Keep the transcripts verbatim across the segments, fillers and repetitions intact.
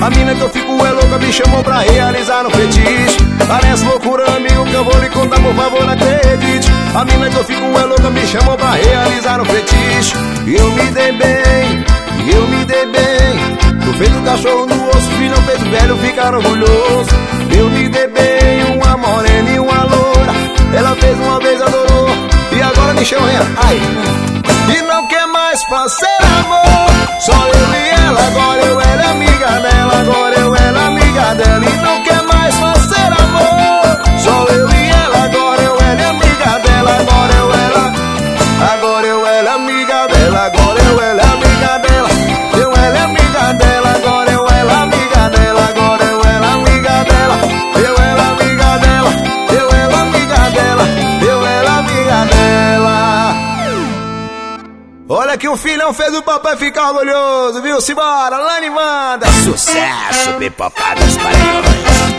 A mina que eu fico é louca, me chamou pra realizar um fetiche. Parece loucura, amigo, que eu vou lhe contar, por favor, acredite. A mina que eu fico é louca, me chamou pra realizar um fetiche. E eu me dei bem, e eu me dei bem. Tu fez o cachorro no osso, filho, não fez o velho ficar orgulhoso. Eu me dei bem, uma morena e uma loura. Ela fez uma vez, adorou, e agora me chama, ai. E não quer mais fazer amor, só eu e ela. Agora eu era amiga dela, agora eu era amiga dela. E não quer mais fazer amor, só eu e ela. Agora eu era amiga dela, agora eu era. Agora eu era amiga dela, agora eu era amiga dela. Eu era amiga dela, agora eu era amiga dela. Agora eu era amiga dela, eu era amiga dela. Eu era amiga dela, eu era amiga dela. Olha que o filhão fez o papai ficar orgulhoso, viu? Simbora, Lani manda. Sucesso, Pipocadas Paranhões.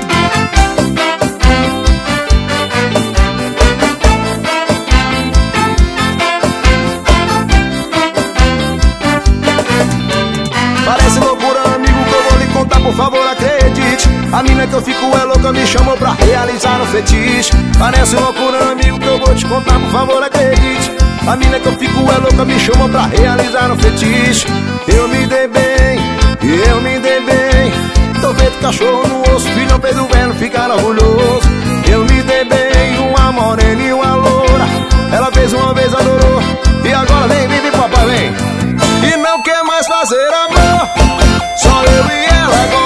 Parece loucura, amigo, que eu vou lhe contar, por favor, acredite. A mina que eu fico é louca, me chamou pra realizar um fetiche. Parece loucura, amigo, que eu vou te contar, por favor, acredite. A mina que eu fico é louca, me chamou pra realizar um fetiche. Eu me dei bem, eu me dei bem. Tô feito cachorro no osso, filho, não fez o velho ficar orgulhoso. Eu me dei bem, uma morena e uma loura. Ela fez uma vez, adorou, e agora vem, vem, vem, papai, vem. E não quer mais fazer amor, só eu e ela agora.